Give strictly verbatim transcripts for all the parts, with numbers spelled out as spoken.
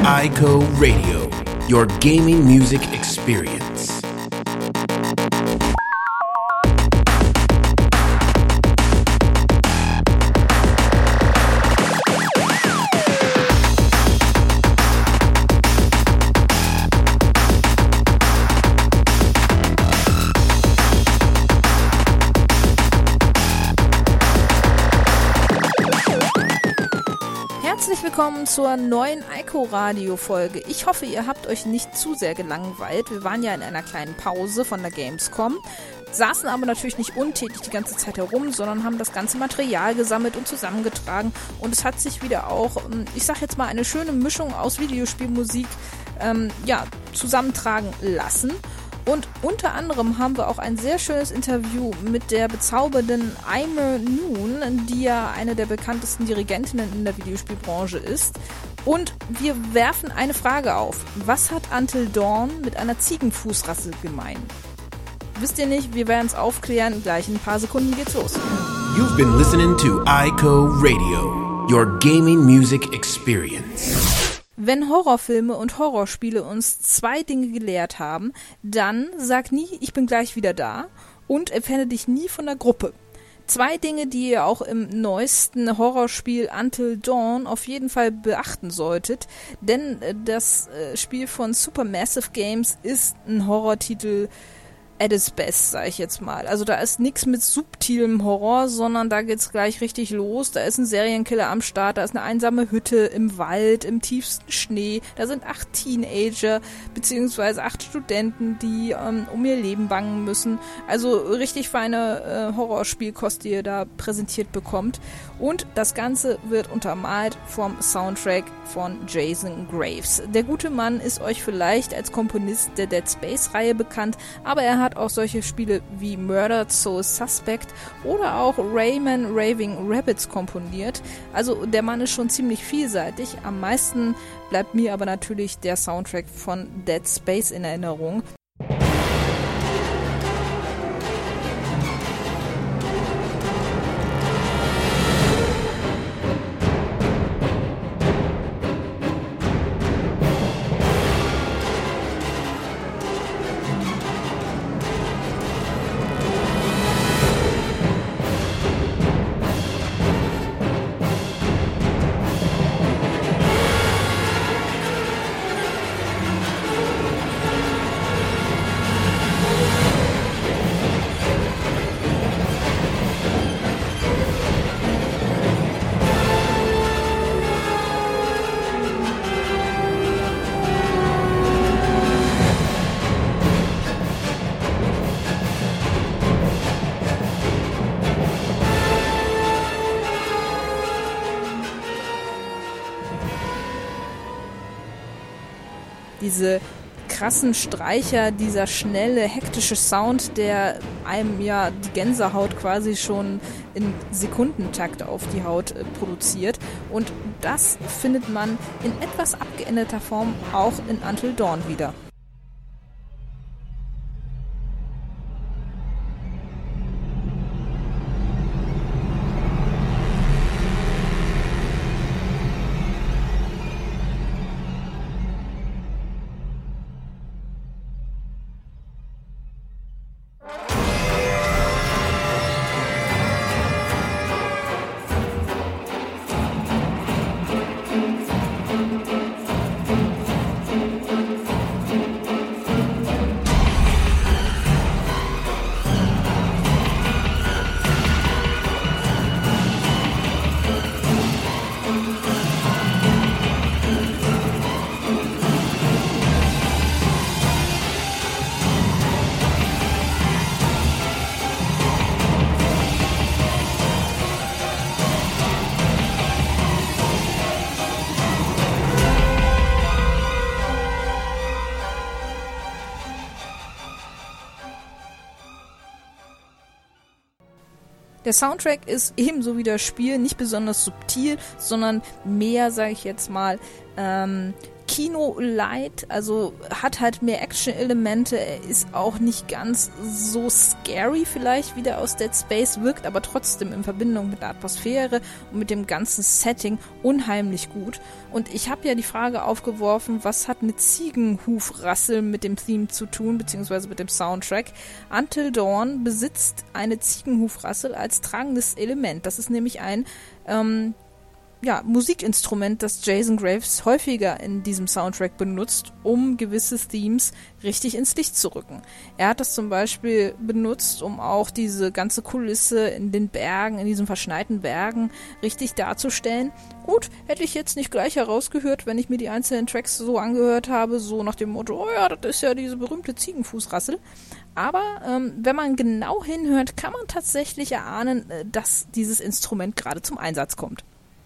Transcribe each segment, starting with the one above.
iCo Radio, your gaming music experience. Herzlich willkommen zur neuen iCo Radio Folge. Ich hoffe, ihr habt euch nicht zu sehr gelangweilt. Wir waren ja in einer kleinen Pause von der Gamescom, saßen aber natürlich nicht untätig die ganze Zeit herum, sondern haben das ganze Material gesammelt und zusammengetragen. Und es hat sich wieder auch, ich sag jetzt mal, eine schöne Mischung aus Videospielmusik ähm, ja, zusammentragen lassen. Und unter anderem haben wir auch ein sehr schönes Interview mit der bezaubernden Aimer Noon, die ja eine der bekanntesten Dirigentinnen in der Videospielbranche ist. Und wir werfen eine Frage auf. Was hat Until Dawn mit einer Ziegenfußrasse gemein? Wisst ihr nicht? Wir werden es aufklären. Gleich in ein paar Sekunden geht's los. You've been listening to iCo Radio, your gaming music experience. Wenn Horrorfilme und Horrorspiele uns zwei Dinge gelehrt haben, dann sag nie, ich bin gleich wieder da und entferne dich nie von der Gruppe. Zwei Dinge, die ihr auch im neuesten Horrorspiel Until Dawn auf jeden Fall beachten solltet, denn das Spiel von Supermassive Games ist ein Horrortitel at its best, sag ich jetzt mal. Also da ist nichts mit subtilem Horror, sondern da geht's gleich richtig los. Da ist ein Serienkiller am Start, da ist eine einsame Hütte im Wald, im tiefsten Schnee. Da sind acht Teenager, beziehungsweise acht Studenten, die ähm, um ihr Leben bangen müssen. Also richtig feine äh, Horrorspielkost, die ihr da präsentiert bekommt. Und das Ganze wird untermalt vom Soundtrack von Jason Graves. Der gute Mann ist euch vielleicht als Komponist der Dead Space-Reihe bekannt, aber er hat auch solche Spiele wie Murdered Soul Suspect oder auch Rayman Raving Rabbids komponiert. Also der Mann ist schon ziemlich vielseitig. Am meisten bleibt mir aber natürlich der Soundtrack von Dead Space in Erinnerung. Diese krassen Streicher, dieser schnelle, hektische Sound, der einem ja die Gänsehaut quasi schon in Sekundentakt auf die Haut äh, produziert. Und das findet man in etwas abgeänderter Form auch in Until Dawn wieder. Der Soundtrack ist ebenso wie das Spiel nicht besonders subtil, sondern mehr, sage ich jetzt mal, ähm, Kino-Light, also hat halt mehr Action-Elemente, er ist auch nicht ganz so scary vielleicht, wie der aus Dead Space wirkt, aber trotzdem in Verbindung mit der Atmosphäre und mit dem ganzen Setting unheimlich gut. Und ich habe ja die Frage aufgeworfen, was hat eine Ziegenhufrassel mit dem Theme zu tun, beziehungsweise mit dem Soundtrack. Until Dawn besitzt eine Ziegenhufrassel als tragendes Element. Das ist nämlich ein ähm, ja, Musikinstrument, das Jason Graves häufiger in diesem Soundtrack benutzt, um gewisse Themes richtig ins Licht zu rücken. Er hat das zum Beispiel benutzt, um auch diese ganze Kulisse in den Bergen, in diesen verschneiten Bergen richtig darzustellen. Gut, hätte ich jetzt nicht gleich herausgehört, wenn ich mir die einzelnen Tracks so angehört habe, so nach dem Motto, oh ja, das ist ja diese berühmte Ziegenfußrassel. Aber ähm, wenn man genau hinhört, kann man tatsächlich erahnen, dass dieses Instrument gerade zum Einsatz kommt.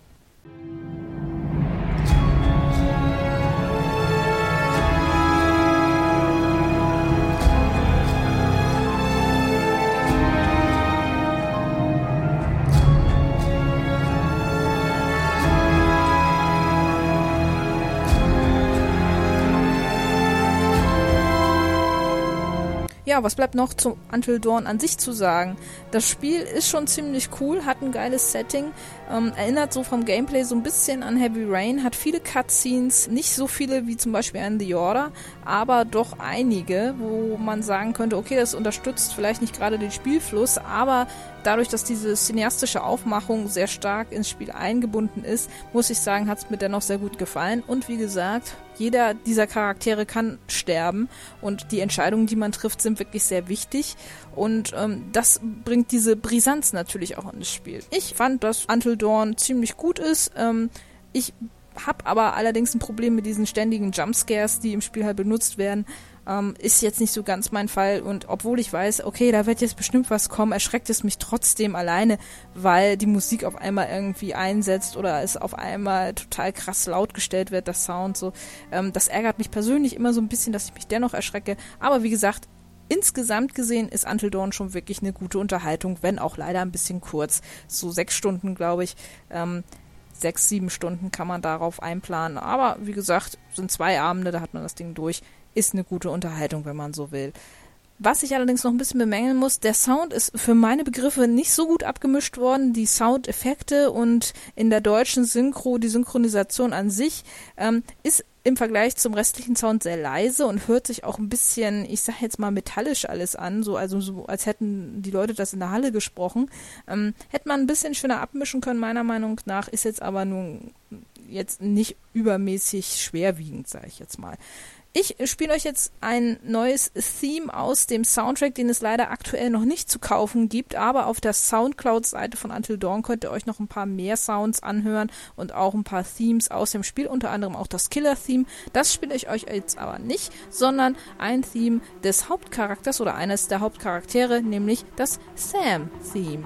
Ja, was bleibt noch zu Until Dawn an sich zu sagen? Das Spiel ist schon ziemlich cool, hat ein geiles Setting, ähm, erinnert so vom Gameplay so ein bisschen an Heavy Rain, hat viele Cutscenes, nicht so viele wie zum Beispiel an The Order, aber doch einige, wo man sagen könnte, okay, das unterstützt vielleicht nicht gerade den Spielfluss, aber dadurch, dass diese cineastische Aufmachung sehr stark ins Spiel eingebunden ist, muss ich sagen, hat es mir dennoch sehr gut gefallen. Und wie gesagt, jeder dieser Charaktere kann sterben und die Entscheidungen, die man trifft, sind wirklich sehr wichtig. Und ähm, das bringt diese Brisanz natürlich auch in das Spiel. Ich fand, dass Until Dawn ziemlich gut ist. Ähm, ich habe aber allerdings ein Problem mit diesen ständigen Jumpscares, die im Spiel halt benutzt werden. Ähm, ist jetzt nicht so ganz mein Fall und obwohl ich weiß, okay, da wird jetzt bestimmt was kommen, erschreckt es mich trotzdem alleine, weil die Musik auf einmal irgendwie einsetzt oder es auf einmal total krass laut gestellt wird, der Sound so. Ähm, das ärgert mich persönlich immer so ein bisschen, dass ich mich dennoch erschrecke, aber wie gesagt, insgesamt gesehen ist Until Dawn schon wirklich eine gute Unterhaltung, wenn auch leider ein bisschen kurz, so sechs Stunden, glaube ich, ähm, sechs, sieben Stunden kann man darauf einplanen, aber wie gesagt, sind zwei Abende, da hat man das Ding durch. Ist eine gute Unterhaltung, wenn man so will. Was ich allerdings noch ein bisschen bemängeln muss, der Sound ist für meine Begriffe nicht so gut abgemischt worden. Die Soundeffekte und in der deutschen Synchro, die Synchronisation an sich, ähm, ist im Vergleich zum restlichen Sound sehr leise und hört sich auch ein bisschen, ich sag jetzt mal, metallisch alles an, so, also so, als hätten die Leute das in der Halle gesprochen. Ähm, hätte man ein bisschen schöner abmischen können, meiner Meinung nach, ist jetzt aber nun jetzt nicht übermäßig schwerwiegend, sage ich jetzt mal. Ich spiele euch jetzt ein neues Theme aus dem Soundtrack, den es leider aktuell noch nicht zu kaufen gibt, aber auf der Soundcloud-Seite von Until Dawn könnt ihr euch noch ein paar mehr Sounds anhören und auch ein paar Themes aus dem Spiel, unter anderem auch das Killer-Theme. Das spiele ich euch jetzt aber nicht, sondern ein Theme des Hauptcharakters oder eines der Hauptcharaktere, nämlich das Sam-Theme.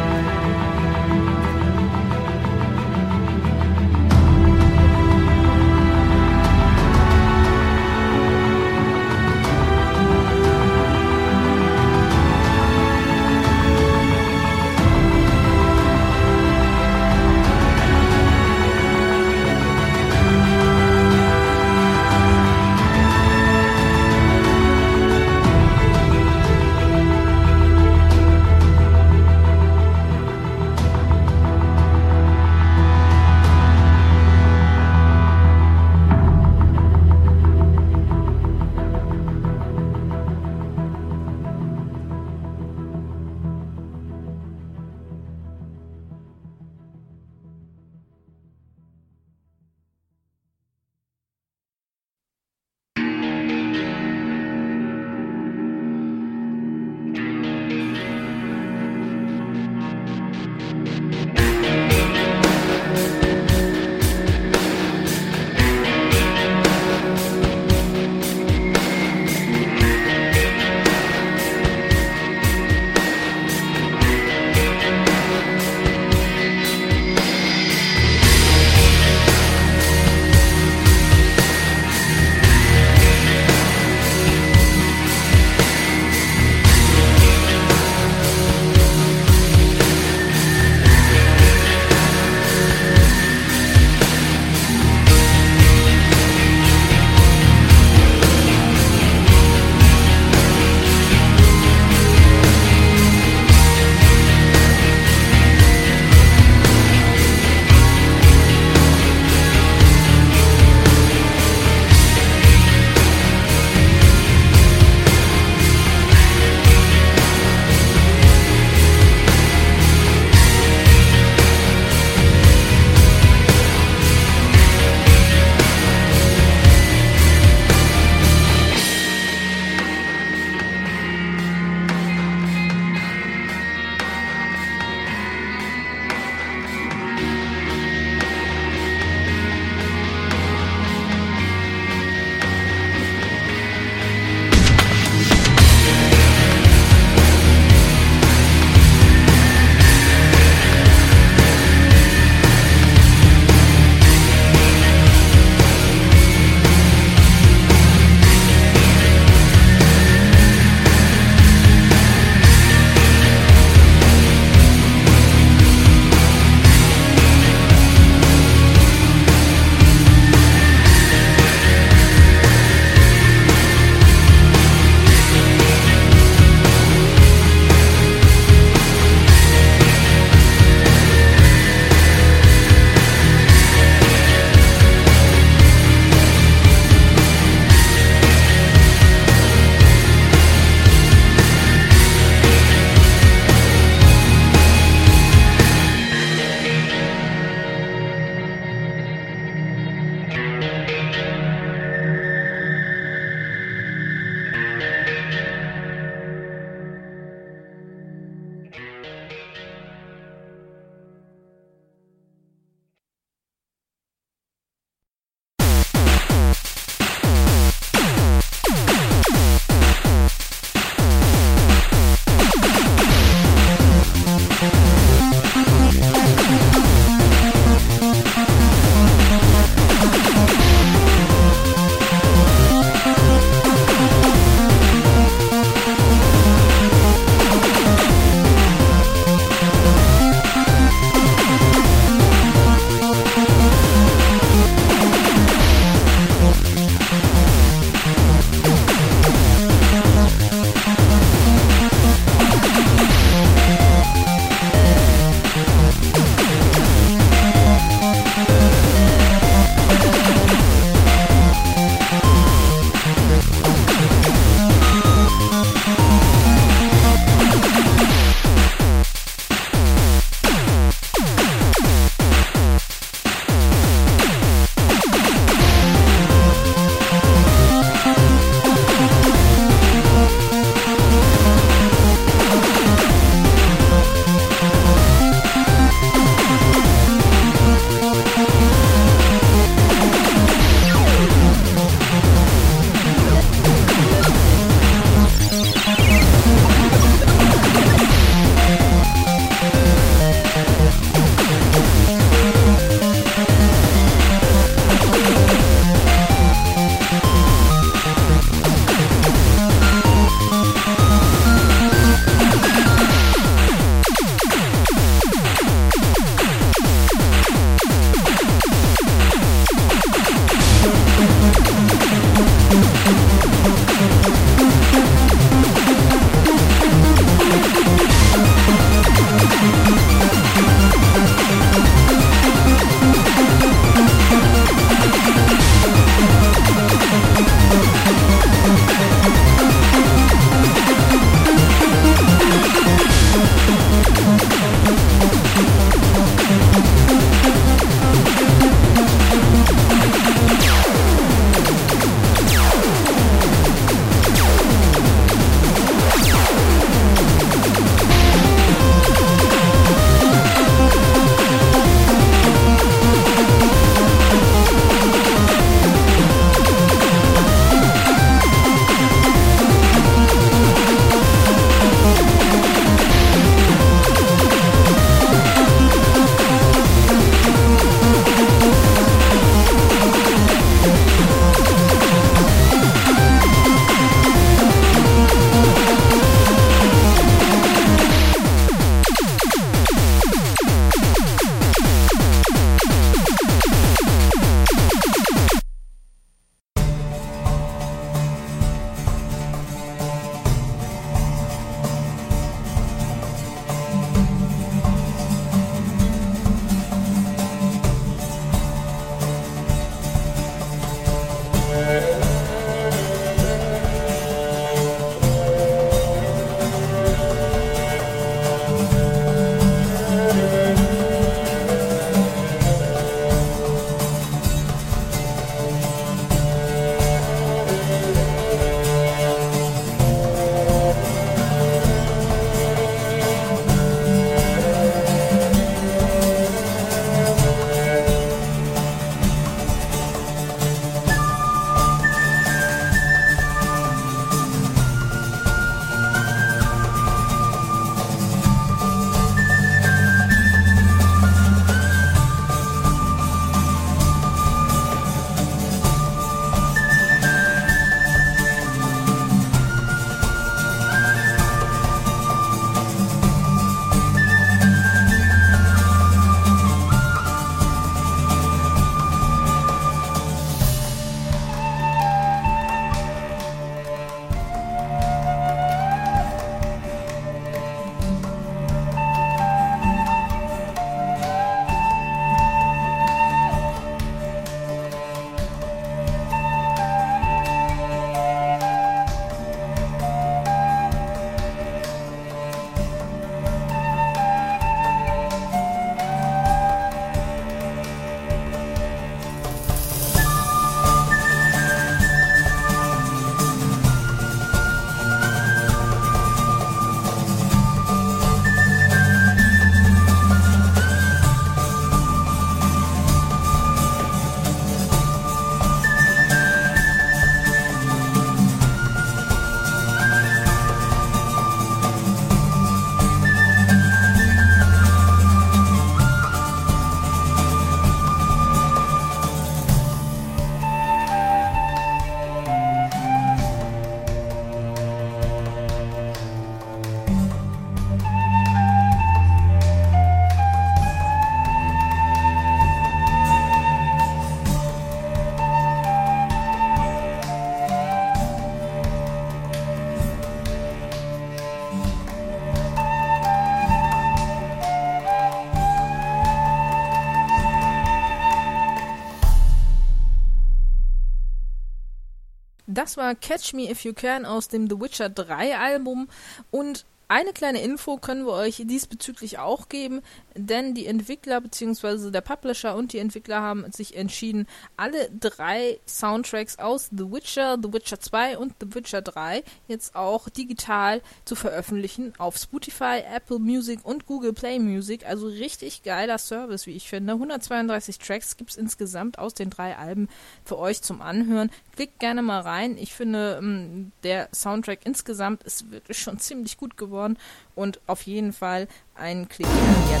Das war Catch Me If You Can aus dem The Witcher drei Album und eine kleine Info können wir euch diesbezüglich auch geben, denn die Entwickler bzw. der Publisher und die Entwickler haben sich entschieden, alle drei Soundtracks aus The Witcher, The Witcher zwei und The Witcher drei jetzt auch digital zu veröffentlichen auf Spotify, Apple Music und Google Play Music. Also richtig geiler Service, wie ich finde. hundertzweiunddreißig Tracks gibt es insgesamt aus den drei Alben für euch zum Anhören. Klickt gerne mal rein. Ich finde, der Soundtrack insgesamt ist wirklich schon ziemlich gut geworden und auf jeden Fall einen Klick wert.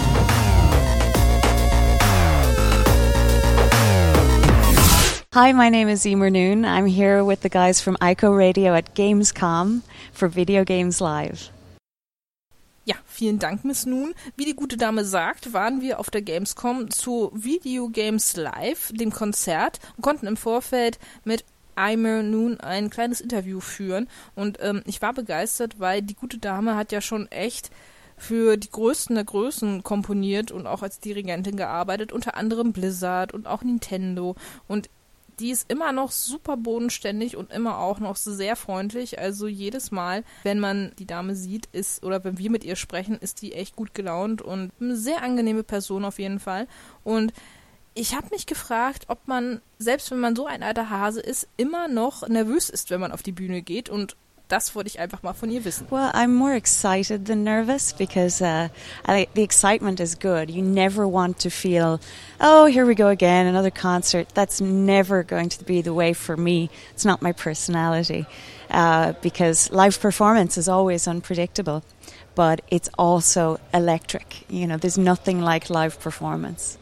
Hi, my name is Emer Noon. I'm here with the guys from Ico Radio at Gamescom for Video Games Live. Ja, vielen Dank, Miss Noon. Wie die gute Dame sagt, waren wir auf der Gamescom zu Video Games Live, dem Konzert, und konnten im Vorfeld mit Emer Noon ein kleines Interview führen und ähm, ich war begeistert, weil die gute Dame hat ja schon echt für die Größten der Größen komponiert und auch als Dirigentin gearbeitet, unter anderem Blizzard und auch Nintendo, und die ist immer noch super bodenständig und immer auch noch sehr freundlich. Also jedes Mal, wenn man die Dame sieht, ist, oder wenn wir mit ihr sprechen, ist die echt gut gelaunt und eine sehr angenehme Person auf jeden Fall. Und ich habe mich gefragt, ob man, selbst wenn man so ein alter Hase ist, immer noch nervös ist, wenn man auf die Bühne geht, und das wollte ich einfach mal von ihr wissen. Well, I'm more excited than nervous because uh, I, the excitement is good. You never want to feel, oh, here we go again, another concert. That's never going to be the way for me. It's not my personality uh, because live performance is always unpredictable, but it's also electric. You know, there's nothing like live performance.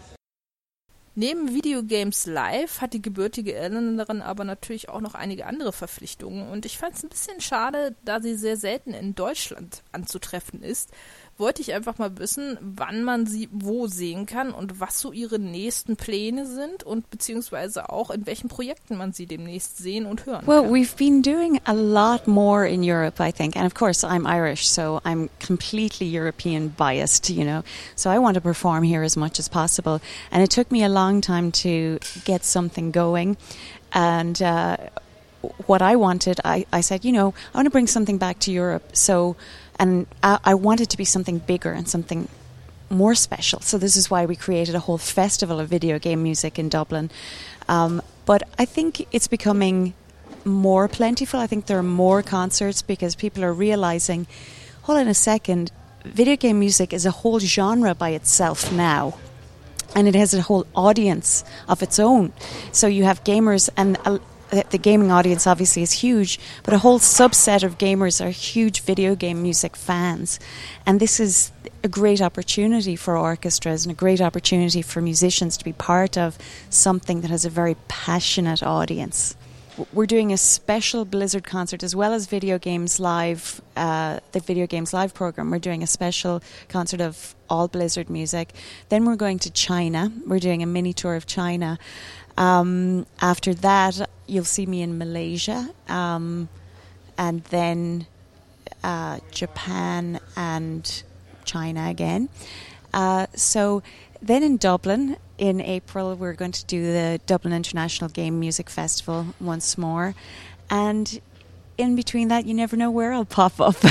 Neben Videogames Live hat die gebürtige Irländerin aber natürlich auch noch einige andere Verpflichtungen, und ich fand es ein bisschen schade, da sie sehr selten in Deutschland anzutreffen ist, wollte ich einfach mal wissen, wann man sie wo sehen kann und was so ihre nächsten Pläne sind und beziehungsweise auch in welchen Projekten man sie demnächst sehen und hören well, kann. Well, we've been doing a lot more in Europe, I think. And of course, I'm Irish, so I'm completely European biased, you know. So I want to perform here as much as possible. And it took me a long time to get something going. And uh, what I wanted, I, I said, you know, I want to bring something back to Europe. So... And I, I wanted to be something bigger and something more special. So this is why we created a whole festival of video game music in Dublin. Um, but I think it's becoming more plentiful. I think there are more concerts because people are realizing, hold on a second, video game music is a whole genre by itself now. And it has a whole audience of its own. So you have gamers, and a, the gaming audience obviously is huge, but a whole subset of gamers are huge video game music fans. And this is a great opportunity for orchestras and a great opportunity for musicians to be part of something that has a very passionate audience. We're doing a special Blizzard concert as well as Video Games Live, uh, the Video Games Live program. We're doing a special concert of all Blizzard music. Then we're going to China. We're doing a mini tour of China. Um, after that, you'll see me in Malaysia, um, and then uh, Japan and China again. Uh, so then in Dublin, in April, we're going to do the Dublin International Game Music Festival once more. And in between that, you never know where I'll pop up.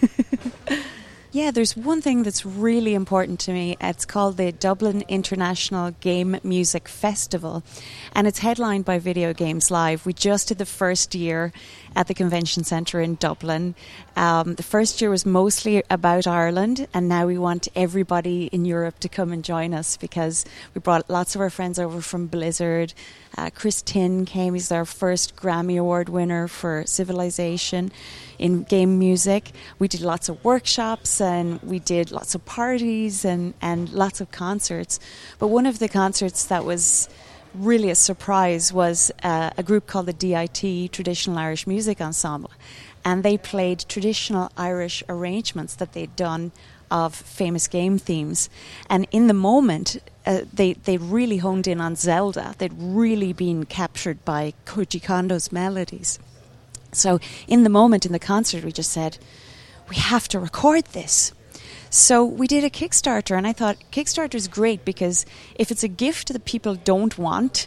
Yeah, there's one thing that's really important to me. It's called the Dublin International Game Music Festival, and it's headlined by Video Games Live. We just did the first year at the Convention Centre in Dublin. Um, the first year was mostly about Ireland, and now we want everybody in Europe to come and join us because we brought lots of our friends over from Blizzard. Uh, Chris Tin came. He's our first Grammy Award winner for Civilization in game music. We did lots of workshops and we did lots of parties and, and lots of concerts. But one of the concerts that was really a surprise was uh, a group called the D I T, Traditional Irish Music Ensemble. And they played traditional Irish arrangements that they'd done of famous game themes. And in the moment, uh, they, they really honed in on Zelda. They'd really been captured by Koji Kondo's melodies. So in the moment in the concert, we just said, we have to record this. So we did a Kickstarter, and I thought Kickstarter is great because if it's a gift that people don't want,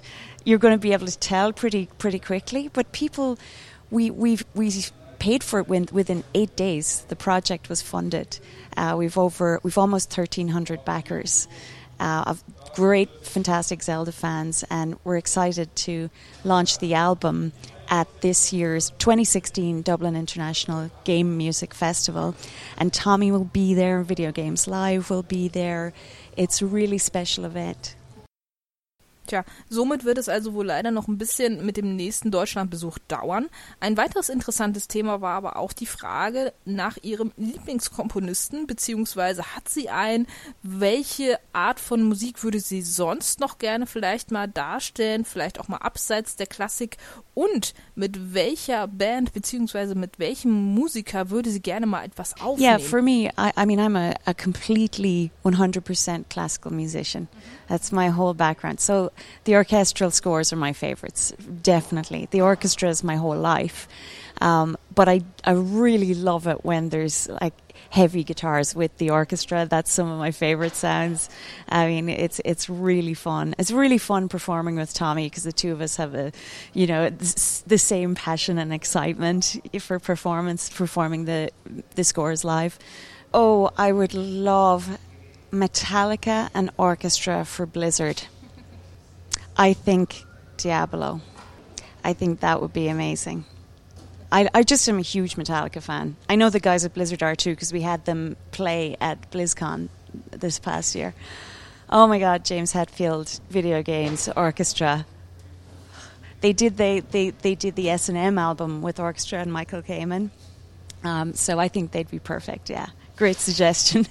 you're going to be able to tell pretty pretty quickly. But people, we we've we paid for it within, within eight days. The project was funded. Uh, we've over we've almost thirteen hundred backers. Uh, of great, fantastic Zelda fans, and we're excited to launch the album at this year's twenty sixteen Dublin International Game Music Festival. And Tommy will be there, Video Games Live will be there. It's a really special event. Tja, somit wird es also wohl leider noch ein bisschen mit dem nächsten Deutschlandbesuch dauern. Ein weiteres interessantes Thema war aber auch die Frage nach ihrem Lieblingskomponisten, beziehungsweise hat sie einen, welche Art von Musik würde sie sonst noch gerne vielleicht mal darstellen, vielleicht auch mal abseits der Klassik, und mit welcher Band beziehungsweise mit welchem Musiker würde sie gerne mal etwas aufnehmen? Yeah, for me, I, I mean, I'm a, a completely one hundred percent classical musician. That's my whole background. So the orchestral scores are my favorites, definitely. The orchestra is my whole life. Um, but I, I really love it when there's like heavy guitars with the orchestra. That's some of my favorite sounds. I mean, it's it's really fun. It's really fun performing with Tommy because the two of us have a, you know, the same passion and excitement for performance, performing the the scores live. Oh, I would love Metallica and orchestra for Blizzard. I think Diablo. I think that would be amazing. I, I just am a huge Metallica fan. I know the guys at Blizzard are too because we had them play at BlizzCon this past year. Oh my God, James Hetfield, Video Games, orchestra. They did they, they, they did the S and M album with orchestra and Michael Kamen. Um, so I think they'd be perfect, yeah. Great suggestion.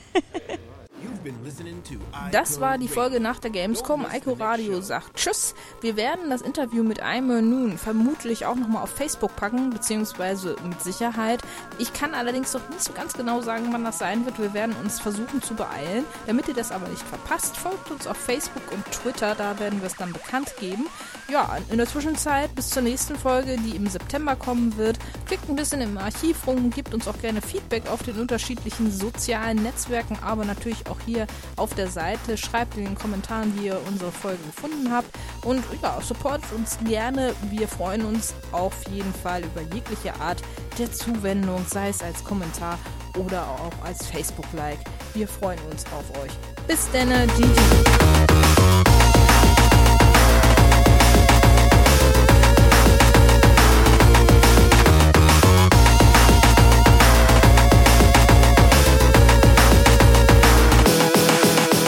Das war die Folge nach der Gamescom. Eiko Radio sagt Tschüss. Wir werden das Interview mit Eimør nun vermutlich auch nochmal auf Facebook packen, beziehungsweise mit Sicherheit. Ich kann allerdings noch nicht so ganz genau sagen, wann das sein wird. Wir werden uns versuchen zu beeilen. Damit ihr das aber nicht verpasst, folgt uns auf Facebook und Twitter, da werden wir es dann bekannt geben. Ja, in der Zwischenzeit bis zur nächsten Folge, die im September kommen wird. Klickt ein bisschen im Archiv rum, gebt uns auch gerne Feedback auf den unterschiedlichen sozialen Netzwerken, aber natürlich auch hier auf der Seite. Schreibt in den Kommentaren, wie ihr unsere Folge gefunden habt. Und ja, supportet uns gerne. Wir freuen uns auf jeden Fall über jegliche Art der Zuwendung, sei es als Kommentar oder auch als Facebook-Like. Wir freuen uns auf euch. Bis dann, G G.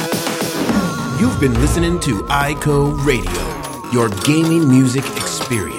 You've been listening to Eiko Radio, your gaming music experience.